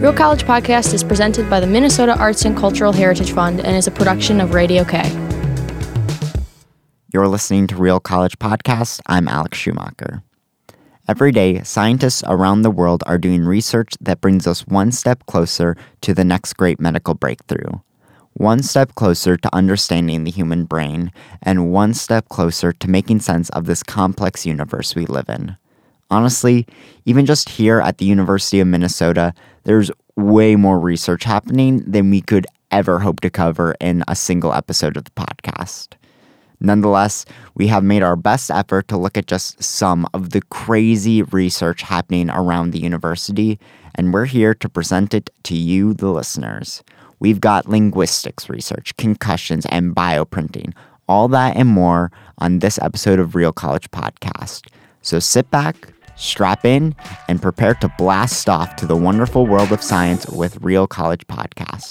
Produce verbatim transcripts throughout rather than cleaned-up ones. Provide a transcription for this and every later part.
Real College Podcast is presented by the Minnesota Arts and Cultural Heritage Fund and is a production of Radio K. You're listening to Real College Podcast. I'm Alex Schumacher. Every day, scientists around the world are doing research that brings us one step closer to the next great medical breakthrough, one step closer to understanding the human brain, and one step closer to making sense of this complex universe we live in. Honestly, even just here at the University of Minnesota, there's way more research happening than we could ever hope to cover in a single episode of the podcast. Nonetheless, we have made our best effort to look at just some of the crazy research happening around the university, and we're here to present it to you, the listeners. We've got linguistics research, concussions, and bioprinting, all that and more on this episode of Real College Podcast. So sit back, strap in, and prepare to blast off to the wonderful world of science with Real College Podcast.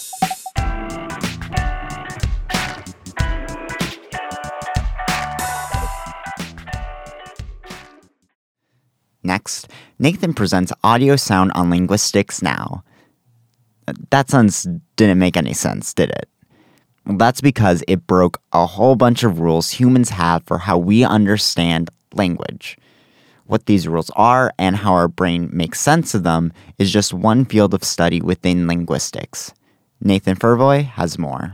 Next, Nathan presents Audio Sound on Linguistics Now. That sentence didn't make any sense, did it? Well, that's because it broke a whole bunch of rules humans have for how we understand language. What these rules are and how our brain makes sense of them is just one field of study within linguistics. Nathan Furvoy has more.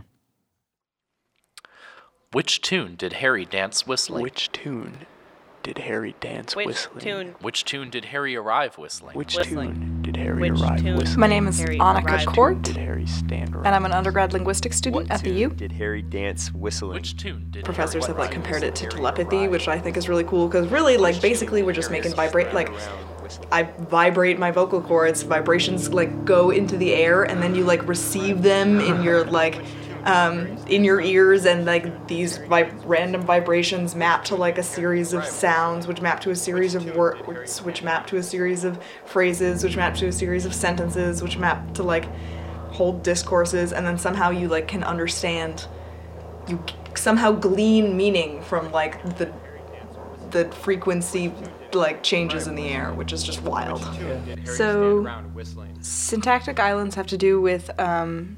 Which tune did Harry dance whistling? Which tune did Harry dance Which whistling? tune? Which tune did Harry arrive whistling? Which Whistling. tune did Harry Which arrive tune? whistling? My name is Harry Annika arrived. Court, Did Harry stand around? and I'm an undergrad linguistics student What at the tune U. did Harry dance whistling? Which tune did Professors Harry have like arrive compared it to whistling? telepathy, which I think is really cool because really, like, basically we're just making vibrate. Like, I vibrate my vocal cords. Vibrations like go into the air, and then you like receive them in your like. Um, in your ears, and like these vi- random vibrations map to like a series of sounds, which map to a series of words, which map to a series of phrases, which map to a series of sentences, which map to like whole discourses, and then somehow you like can understand, you g- somehow glean meaning from like the the frequency like changes in the air, which is just wild. So syntactic islands have to do with um,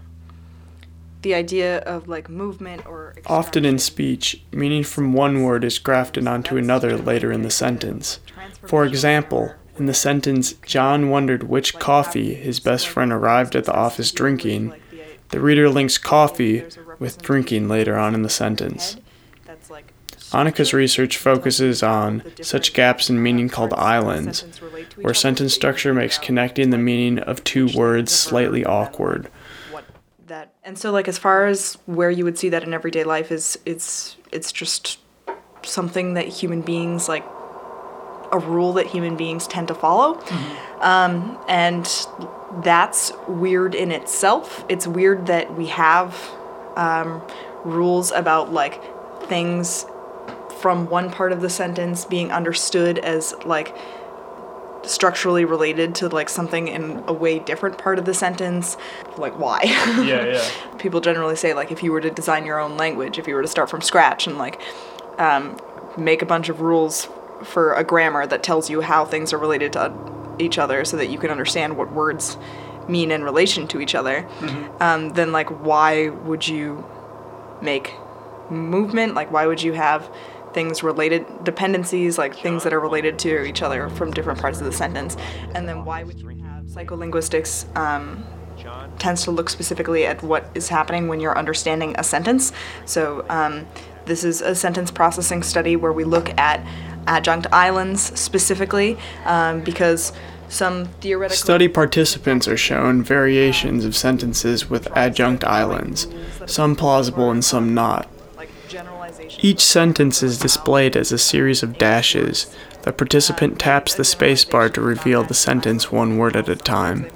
the idea of like movement or Often in speech, meaning from one word is grafted onto another later in the sentence. For example, in the sentence, John wondered which coffee his best friend arrived at the office drinking, the reader links coffee with drinking later on in the sentence. Annika's research focuses on such gaps in meaning called islands, where sentence structure makes connecting the meaning of two words slightly awkward. that. And so like as far as where you would see that in everyday life is it's it's just something that human beings like a rule that human beings tend to follow. Mm-hmm. Um, and that's weird in itself. It's weird that we have um, rules about like things from one part of the sentence being understood as like structurally related to like something in a way different part of the sentence. Like why? Yeah, yeah. People generally say like if you were to design your own language, if you were to start from scratch and like um, make a bunch of rules for a grammar that tells you how things are related to each other so that you can understand what words mean in relation to each other, mm-hmm. um, then like why would you make movement? Like why would you have things related, dependencies, like things that are related to each other from different parts of the sentence? And then why would you have psycholinguistics um, tends to look specifically at what is happening when you're understanding a sentence. So um, this is a sentence processing study where we look at adjunct islands specifically um, because some theoretical... Study participants are shown variations of sentences with adjunct islands, some plausible and some not. Each sentence is displayed as a series of dashes. The participant taps the spacebar to reveal the sentence one word at a time.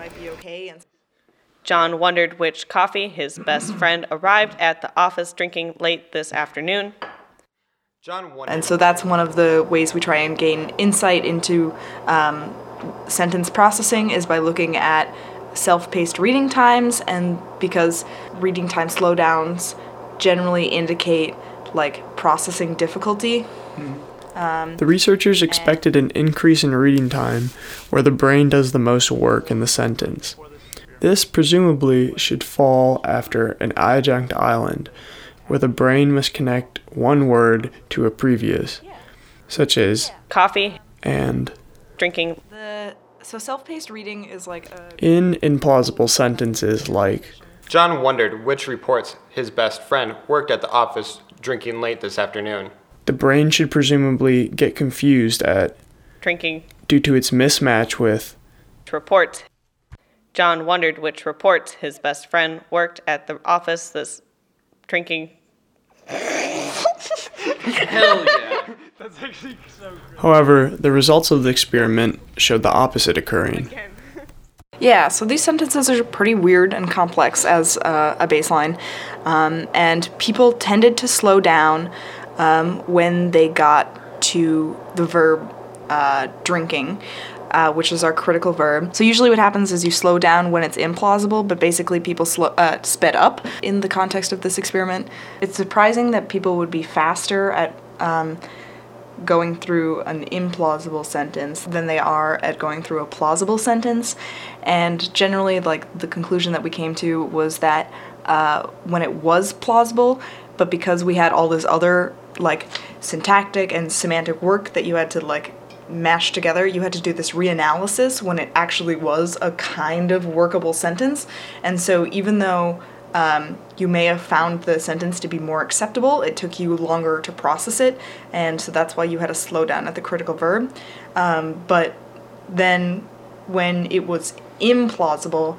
John wondered which coffee his best friend arrived at the office drinking late this afternoon. And so that's one of the ways we try and gain insight into um, sentence processing is by looking at self-paced reading times, and because reading time slowdowns generally indicate like processing difficulty. Mm. Um, the researchers expected an increase in reading time where the brain does the most work in the sentence. This presumably should fall after an adjunct island, where the brain must connect one word to a previous, such as coffee and drinking. the so self-paced reading is like a in implausible sentences like, John wondered which reports his best friend worked at the office drinking late this afternoon. the brain should presumably get confused at Drinking due to its mismatch with report. John wondered which reports his best friend worked at the office this drinking. Hell yeah. However, the results of the experiment showed the opposite occurring. Yeah, so these sentences are pretty weird and complex as uh, a baseline, um, and people tended to slow down um, when they got to the verb uh, drinking, uh, which is our critical verb. So usually what happens is you slow down when it's implausible, but basically people slow, uh, sped up in the context of this experiment. It's surprising that people would be faster at um, going through an implausible sentence than they are at going through a plausible sentence. And generally, like, the conclusion that we came to was that uh, when it was plausible, but because we had all this other, like, syntactic and semantic work that you had to, like, mash together, you had to do this reanalysis when it actually was a kind of workable sentence. And so even though Um, you may have found the sentence to be more acceptable, it took you longer to process it, and so that's why you had to slow down at the critical verb. Um, but then when it was implausible,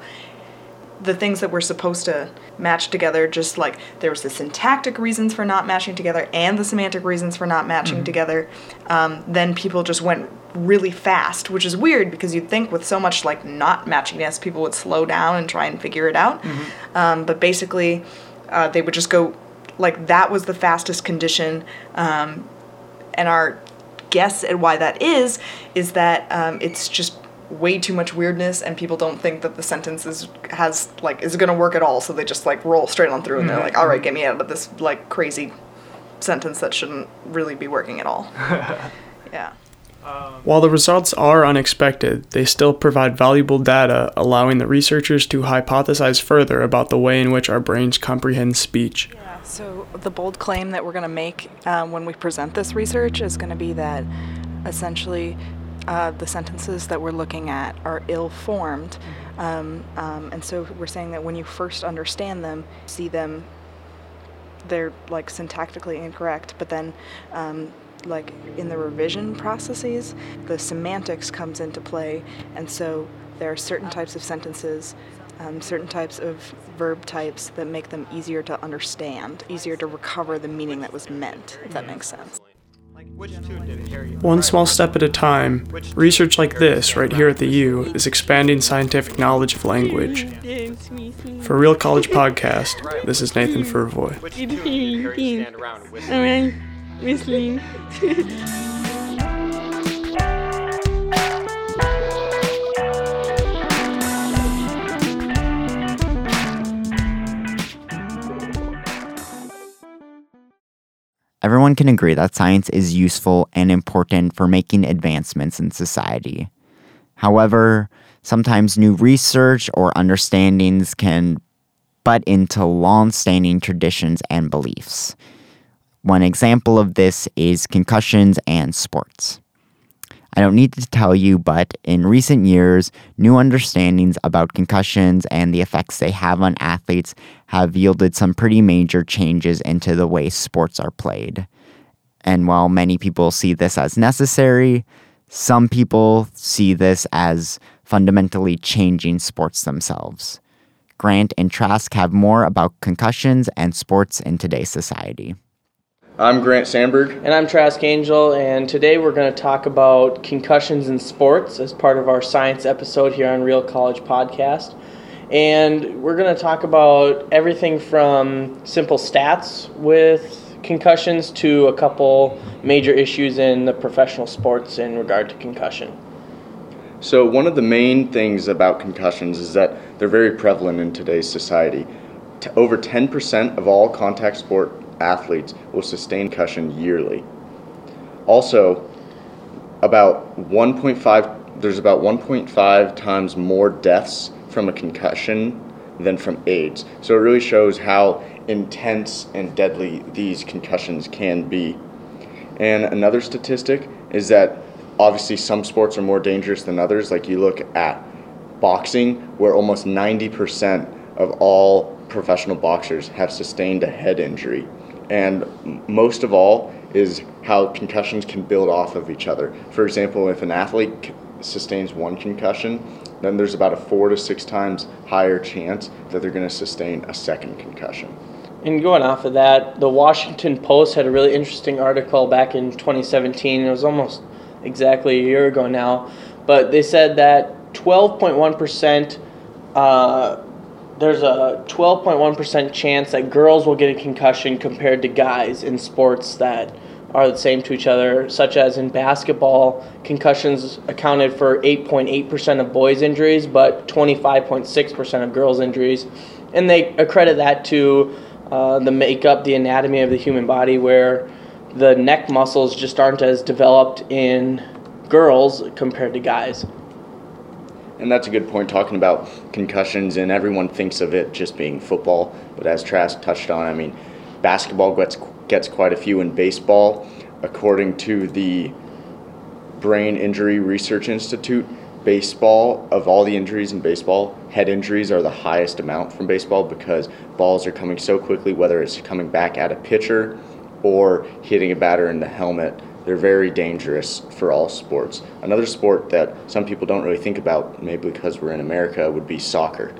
the things that were supposed to match together, just like there was the syntactic reasons for not matching together and the semantic reasons for not matching mm-hmm. together, um, then people just went really fast, which is weird because you'd think with so much like not matchiness, people would slow down and try and figure it out. Mm-hmm. Um, but basically, uh, they would just go, like, that was the fastest condition. Um, and our guess at why that is, is that um, it's just way too much weirdness and people don't think that the sentence is, has, like, is gonna work at all. So they just, like, roll straight on through and mm-hmm. they're like, all right, get me out of this, like, crazy sentence that shouldn't really be working at all. Yeah. While the results are unexpected, they still provide valuable data, allowing the researchers to hypothesize further about the way in which our brains comprehend speech. Yeah, so the bold claim that we're going to make um, when we present this research is going to be that essentially uh, the sentences that we're looking at are ill-formed. Um, um, and so we're saying that when you first understand them, see them, they're like syntactically incorrect, but then um, like in the revision processes, the semantics comes into play, and so there are certain types of sentences, um, certain types of verb types that make them easier to understand, easier to recover the meaning that was meant, if that makes sense. One small step at a time, research like this, right here at the U, is expanding scientific knowledge of language. For Real College Podcast, this is Nathan Furvoy. Whistling. Everyone can agree that science is useful and important for making advancements in society. However, sometimes new research or understandings can butt into long-standing traditions and beliefs. One example of this is concussions and sports. I don't need to tell you, but in recent years, new understandings about concussions and the effects they have on athletes have yielded some pretty major changes into the way sports are played. And while many people see this as necessary, some people see this as fundamentally changing sports themselves. Grant and Trask have more about concussions and sports in today's society. I'm Grant Sandberg. And I'm Trask Angel, and today we're going to talk about concussions in sports as part of our science episode here on Real College Podcast. And we're going to talk about everything from simple stats with concussions to a couple major issues in the professional sports in regard to concussion. So one of the main things about concussions is that they're very prevalent in today's society. T- over ten percent of all contact sport athletes will sustain concussion yearly. Also, about one point five, there's about one point five times more deaths from a concussion than from AIDS. So it really shows how intense and deadly these concussions can be. And another statistic is that obviously some sports are more dangerous than others. Like you look at boxing, where almost ninety percent of all professional boxers have sustained a head injury. And most of all is how concussions can build off of each other. For example, if an athlete sustains one concussion, then there's about a four to six times higher chance that they're going to sustain a second concussion. And going off of that, the Washington Post had a really interesting article back in twenty seventeen. It was almost exactly a year ago now. But they said that twelve point one percent, uh, there's a twelve point one percent chance that girls will get a concussion compared to guys in sports that are the same to each other, such as in basketball, concussions accounted for eight point eight percent of boys' injuries, but twenty-five point six percent of girls' injuries. And they accredit that to uh, the makeup, the anatomy of the human body, where the neck muscles just aren't as developed in girls compared to guys. And that's a good point, talking about concussions, and everyone thinks of it just being football. But as Trask touched on, I mean, basketball gets gets quite a few in baseball. According to the Brain Injury Research Institute, baseball, of all the injuries in baseball, head injuries are the highest amount from baseball because balls are coming so quickly, whether it's coming back at a pitcher or hitting a batter in the helmet. They're very dangerous for all sports. Another sport that some people don't really think about, maybe because we're in America, would be soccer.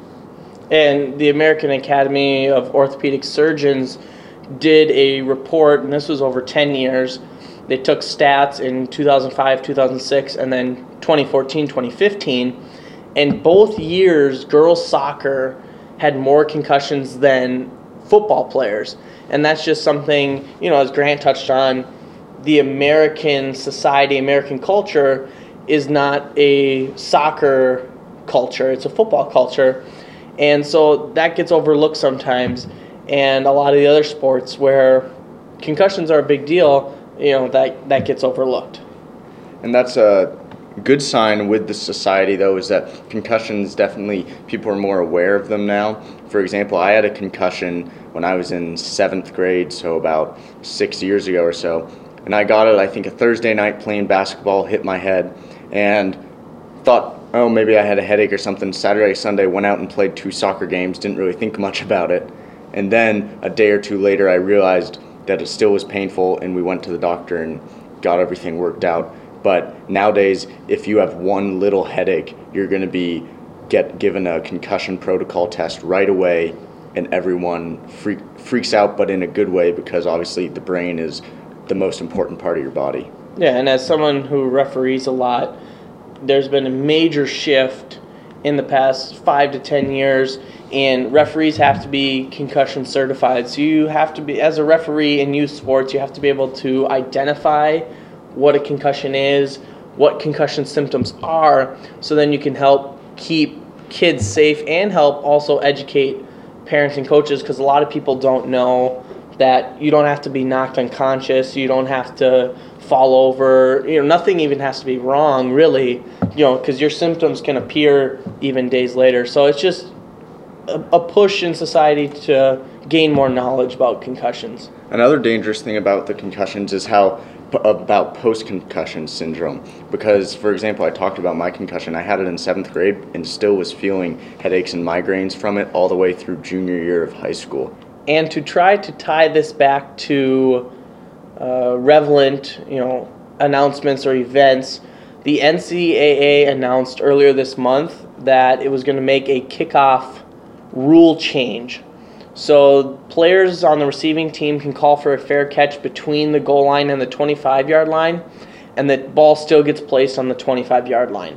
And the American Academy of Orthopedic Surgeons did a report, and this was over ten years. They took stats in two thousand five, two thousand six, and then twenty fourteen, twenty fifteen, and both years girls soccer had more concussions than football players. And that's just something, you know, as Grant touched on, the American society, American culture is not a soccer culture, it's a football culture. And so that gets overlooked sometimes. And a lot of the other sports where concussions are a big deal, you know, that, that gets overlooked. And that's a good sign with the society, though, is that concussions definitely, people are more aware of them now. For example, I had a concussion when I was in seventh grade, so about six years ago or so. And I got it, I think, a Thursday night playing basketball, hit my head, and thought, oh, maybe I had a headache or something. Saturday, Sunday, went out and played two soccer games, didn't really think much about it. And then a day or two later, I realized that it still was painful, and we went to the doctor and got everything worked out. But nowadays, if you have one little headache, you're going to be get given a concussion protocol test right away, and everyone freak, freaks out, but in a good way, because obviously the brain is the most important part of your body. Yeah, and as someone who referees a lot, there's been a major shift in the past five to ten years, and referees have to be concussion certified. So you have to be, as a referee in youth sports, you have to be able to identify what a concussion is, what concussion symptoms are, so then you can help keep kids safe and help also educate parents and coaches, because a lot of people don't know that you don't have to be knocked unconscious, you don't have to fall over, you know, nothing even has to be wrong, really, you know, because your symptoms can appear even days later. So it's just a, a push in society to gain more knowledge about concussions. Another dangerous thing about the concussions is how about post-concussion syndrome, because, for example, I talked about my concussion. I had it in seventh grade and still was feeling headaches and migraines from it all the way through junior year of high school. And to try to tie this back to uh, relevant, you know, announcements or events, the N C double A announced earlier this month that it was going to make a kickoff rule change. So players on the receiving team can call for a fair catch between the goal line and the twenty-five-yard line, and the ball still gets placed on the twenty-five-yard line.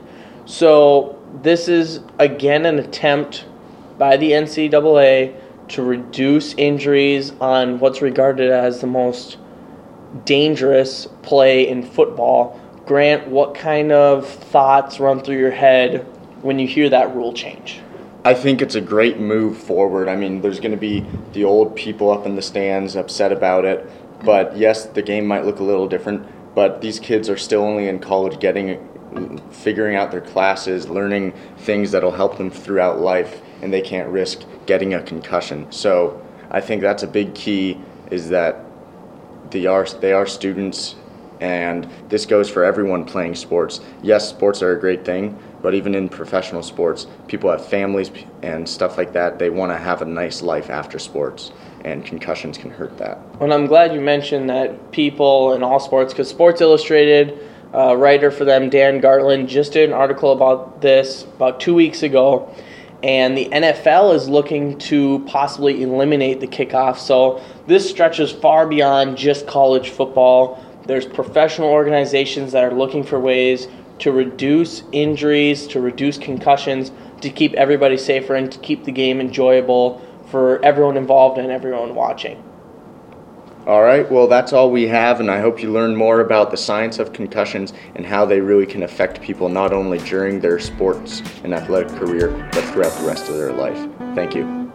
So this is, again, an attempt by the N C double A to reduce injuries on what's regarded as the most dangerous play in football. Grant, what kind of thoughts run through your head when you hear that rule change? I think it's a great move forward. I mean, there's going to be the old people up in the stands upset about it, but yes, the game might look a little different, but these kids are still only in college getting, figuring out their classes, learning things that'll help them throughout life, and they can't risk getting a concussion. So I think that's a big key, is that they are, they are students, and this goes for everyone playing sports. Yes, sports are a great thing, but even in professional sports, people have families and stuff like that. They want to have a nice life after sports, and concussions can hurt that. And I'm glad you mentioned that people in all sports, because Sports Illustrated, uh, writer for them, Dan Gartland, just did an article about this about two weeks ago, and the N F L is looking to possibly eliminate the kickoff. So this stretches far beyond just college football. There's professional organizations that are looking for ways to reduce injuries, to reduce concussions, to keep everybody safer and to keep the game enjoyable for everyone involved and everyone watching. All right, well, that's all we have, and I hope you learn more about the science of concussions and how they really can affect people not only during their sports and athletic career, but throughout the rest of their life. Thank you.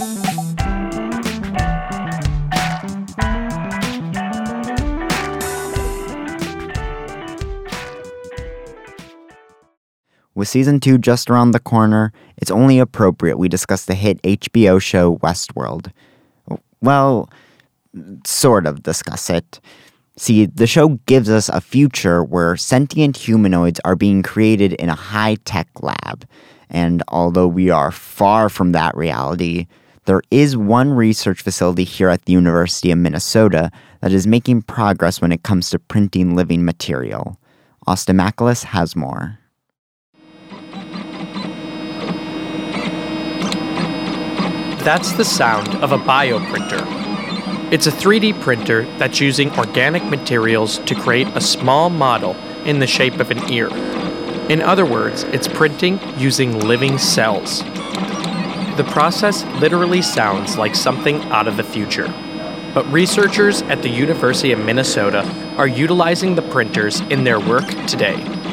With season two just around the corner, it's only appropriate we discuss the hit H B O show Westworld. Well, sort of discuss it. See, the show gives us a future where sentient humanoids are being created in a high-tech lab. And although we are far from that reality, there is one research facility here at the University of Minnesota that is making progress when it comes to printing living material. Austin Macalis has more. That's the sound of a bioprinter. It's a three D printer that's using organic materials to create a small model in the shape of an ear. In other words, it's printing using living cells. The process literally sounds like something out of the future. But researchers at the University of Minnesota are utilizing the printers in their work today.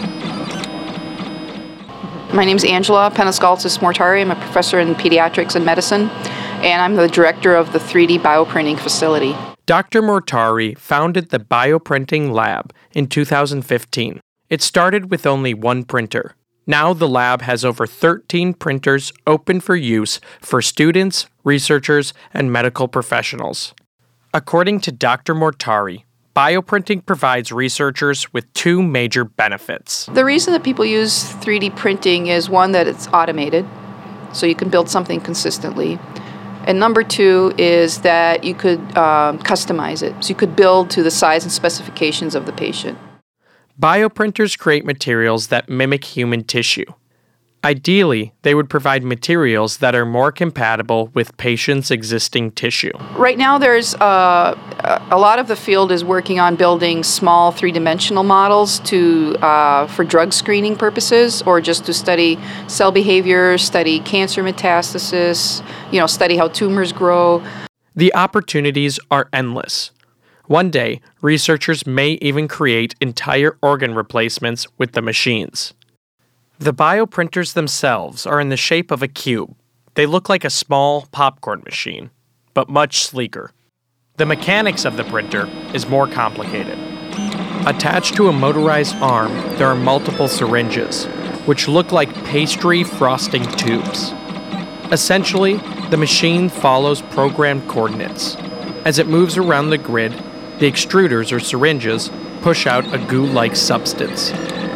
My name is Angela Penaskaltis Mortari. I'm a professor in pediatrics and medicine, and I'm the director of the three D bioprinting facility. Doctor Mortari founded the Bioprinting Lab in two thousand fifteen. It started with only one printer. Now the lab has over thirteen printers open for use for students, researchers, and medical professionals. According to Doctor Mortari, bioprinting provides researchers with two major benefits. The reason that people use three D printing is, one, that it's automated, so you can build something consistently. And number two is that you could um, customize it, so you could build to the size and specifications of the patient. Bioprinters create materials that mimic human tissue. Ideally, they would provide materials that are more compatible with patients' existing tissue. Right now, there's uh, a lot of the field is working on building small three-dimensional models to uh, for drug screening purposes, or just to study cell behavior, study cancer metastasis, you know, study how tumors grow. The opportunities are endless. One day, researchers may even create entire organ replacements with the machines. The bioprinters themselves are in the shape of a cube. They look like a small popcorn machine, but much sleeker. The mechanics of the printer is more complicated. Attached to a motorized arm, there are multiple syringes, which look like pastry frosting tubes. Essentially, the machine follows programmed coordinates. As it moves around the grid, the extruders or syringes push out a goo-like substance.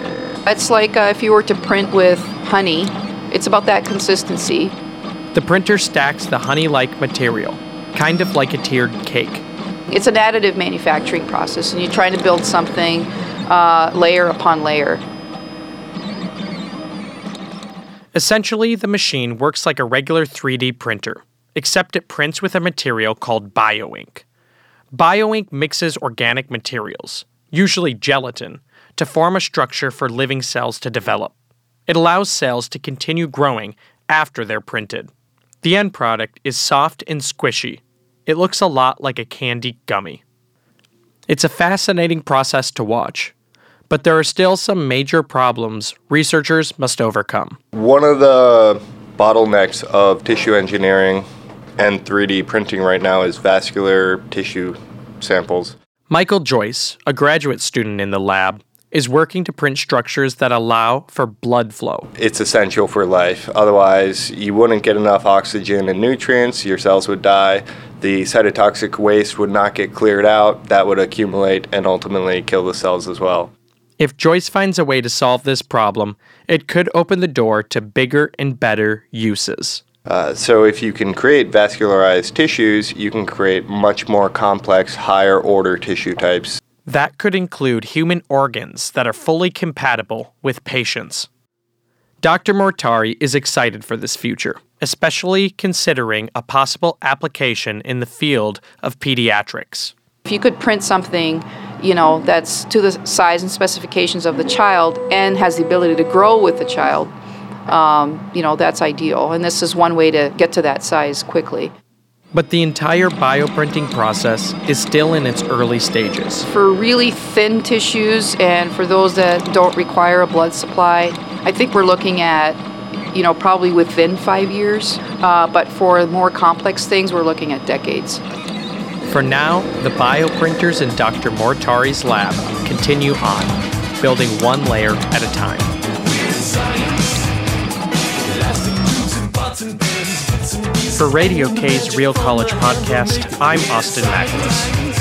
It's like uh, if you were to print with honey, it's about that consistency. The printer stacks the honey-like material, kind of like a tiered cake. It's an additive manufacturing process, and you're trying to build something uh, layer upon layer. Essentially, the machine works like a regular three D printer, except it prints with a material called bioink. Bioink mixes organic materials, usually gelatin, to form a structure for living cells to develop. It allows cells to continue growing after they're printed. The end product is soft and squishy. It looks a lot like a candy gummy. It's a fascinating process to watch, but there are still some major problems researchers must overcome. One of the bottlenecks of tissue engineering and three D printing right now is vascular tissue samples. Michael Joyce, a graduate student in the lab, is working to print structures that allow for blood flow. It's essential for life. Otherwise, you wouldn't get enough oxygen and nutrients, your cells would die, the cytotoxic waste would not get cleared out, that would accumulate and ultimately kill the cells as well. If Joyce finds a way to solve this problem, it could open the door to bigger and better uses. Uh, so if you can create vascularized tissues, you can create much more complex, higher order tissue types. That could include human organs that are fully compatible with patients. Doctor Mortari is excited for this future, especially considering a possible application in the field of pediatrics. If you could print something, you know, that's to the size and specifications of the child and has the ability to grow with the child, um, you know, that's ideal. And this is one way to get to that size quickly. But the entire bioprinting process is still in its early stages. For really thin tissues and for those that don't require a blood supply, I think we're looking at, you know, probably within five years. Uh, but for more complex things, we're looking at decades. For now, the bioprinters in Doctor Mortari's lab continue on, building one layer at a time. For Radio K's Real College Podcast, I'm Austin Magnus.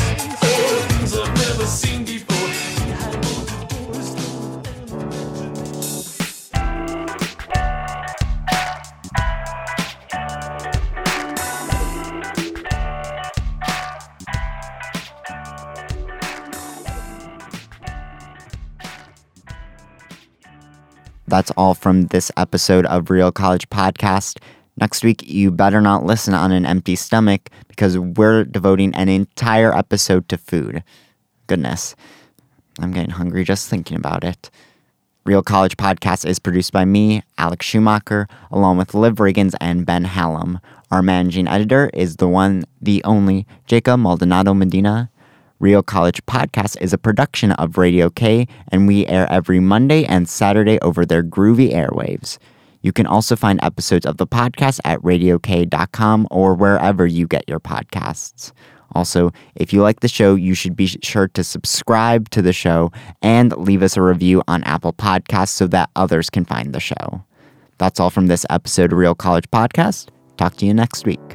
That's all from this episode of Real College Podcast. Next week, you better not listen on an empty stomach because we're devoting an entire episode to food. Goodness, I'm getting hungry just thinking about it. Real College Podcast is produced by me, Alex Schumacher, along with Liv Riggins and Ben Hallam. Our managing editor is the one, the only, Jacob Maldonado Medina. Real College Podcast is a production of Radio K, and we air every Monday and Saturday over their groovy airwaves. You can also find episodes of the podcast at radio k dot com or wherever you get your podcasts. Also, if you like the show, you should be sure to subscribe to the show and leave us a review on Apple Podcasts so that others can find the show. That's all from this episode of Real College Podcast. Talk to you next week.